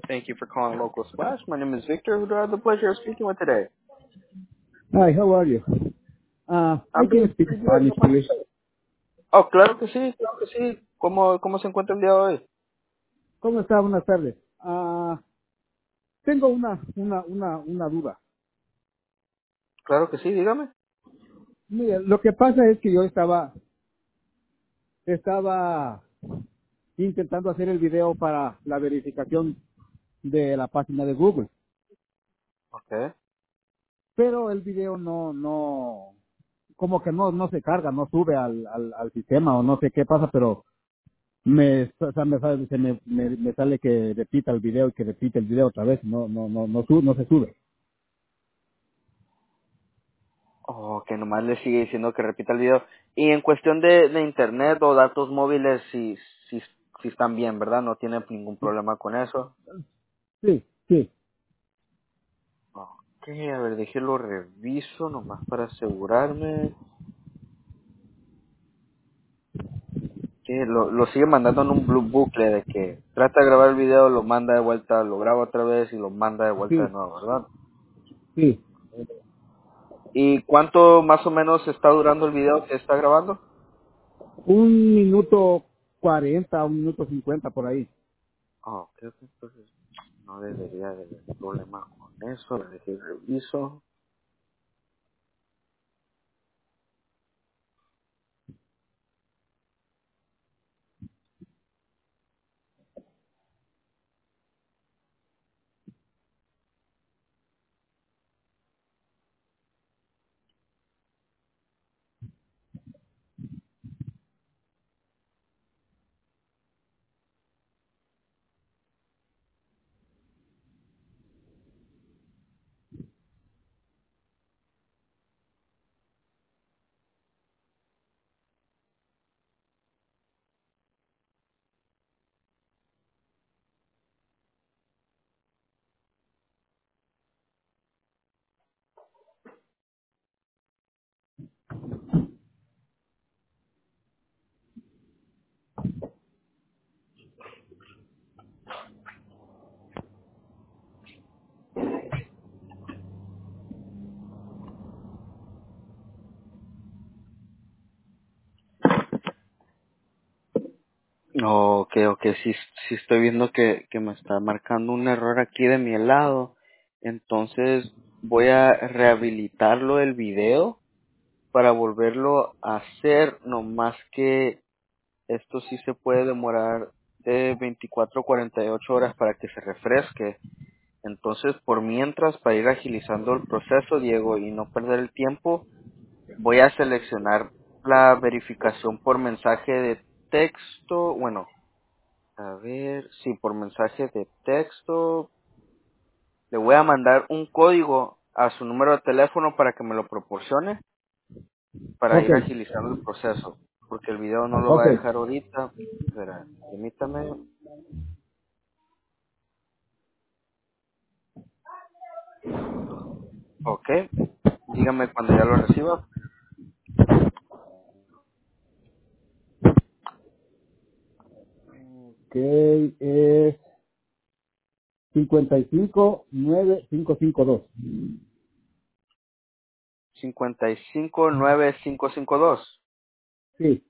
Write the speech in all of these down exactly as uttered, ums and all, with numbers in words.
Thank you for calling Local Splash. My name is Victor. Who do I have the pleasure of speaking with today? Hi, how are you? Uh, I I'm can doing speak pretty good. Spanish, please. Oh, claro que sí, claro que sí. ¿Cómo, cómo se encuentra el día de hoy? ¿Cómo está? Buenas tardes. Ah, tengo una, una, una, una duda. Claro que sí, dígame. Mire, lo que pasa es que yo estaba, estaba intentando hacer el video para la verificación de la página de Google, Okay. pero el video no, no, como que no, no se carga, no sube al, al, al sistema o no sé qué pasa, pero me, o sea, me, sale- se me, me, me sale que repita el video y que repite el video otra vez, no, no, no, no, su- no se sube. Oh, que nomás le sigue diciendo que repita el video. Y en cuestión de, de internet o datos móviles, sí, sí, sí están bien, ¿verdad? No tiene ningún problema con eso. Sí, sí. Ok, a ver, déjelo reviso nomás para asegurarme. Que lo, lo sigue mandando en un blue bucle de que trata de grabar el video, lo manda de vuelta, lo graba otra vez y lo manda de vuelta de Sí, nuevo, ¿verdad? sí. ¿Y cuánto más o menos está durando el video que está grabando? Un minuto cuarenta, un minuto cincuenta por ahí. Oh, creo que entonces no debería de haber problema con eso. Le dejé reviso. Ok, ok, sí, sí estoy viendo que, que me está marcando un error aquí de mi lado. Entonces voy a rehabilitarlo el video para volverlo a hacer, no más que esto sí se puede demorar de veinticuatro a cuarenta y ocho horas para que se refresque. Entonces, por mientras, para ir agilizando el proceso, Diego, y no perder el tiempo, voy a seleccionar la verificación por mensaje de texto. Bueno, a ver, sí, por mensaje de texto. Le voy a mandar un código a su número de teléfono para que me lo proporcione para Ok, ir agilizando el proceso, porque el video no lo va ok, a dejar ahorita. Espera, permítame. Ok, dígame cuando ya lo reciba. ok, es cincuenta y cinco nueve cinco cinco dos. cincuenta y cinco nueve cinco cinco dos. Sí,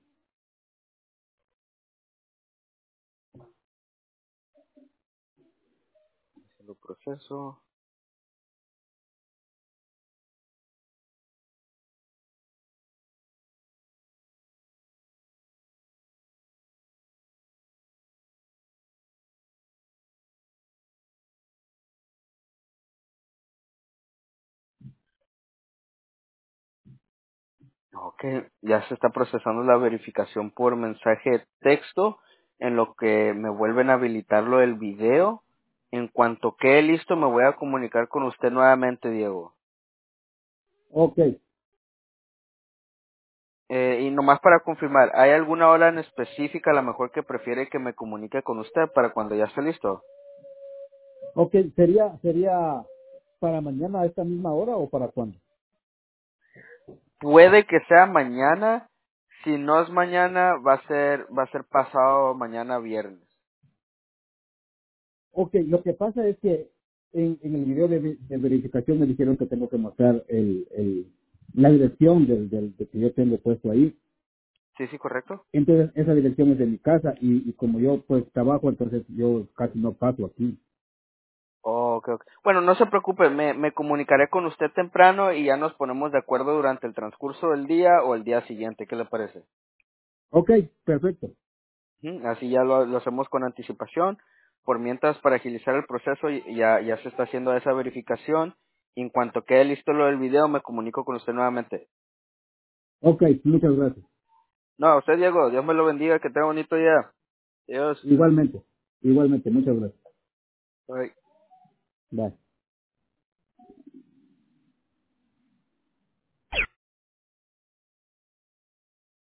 Lo proceso. Ok, ya se está procesando la verificación por mensaje de texto, en lo que me vuelven a habilitarlo el video. En cuanto quede listo, me voy a comunicar con usted nuevamente, Diego. ok, Eh, y nomás para confirmar, ¿hay alguna hora en específica a lo mejor que prefiere que me comunique con usted para cuando ya esté listo? ok. ¿Sería, sería para mañana a esta misma hora o para cuándo? Puede que sea mañana, si no es mañana, va a ser, va a ser pasado mañana viernes. Ok, lo que pasa es que en, en el video de, de verificación me dijeron que tengo que mostrar el, el, la dirección del, del, de que yo tengo puesto ahí. Sí, sí, correcto. Entonces, esa dirección es de mi casa y, y como yo pues trabajo, entonces yo casi no paso aquí. Ok, ok. Bueno, no se preocupe, me, me comunicaré con usted temprano y ya nos ponemos de acuerdo durante el transcurso del día o el día siguiente. ¿Qué le parece? Ok, perfecto. Ujú, así ya lo, lo hacemos con anticipación. Por mientras, para agilizar el proceso, y- ya, ya se está haciendo esa verificación. Y en cuanto quede listo lo del video, me comunico con usted nuevamente. Ok, muchas gracias. No, a usted, Diego, Dios me lo bendiga, que tenga bonito día. Adiós. Igualmente, igualmente, muchas gracias. Bye. Bye.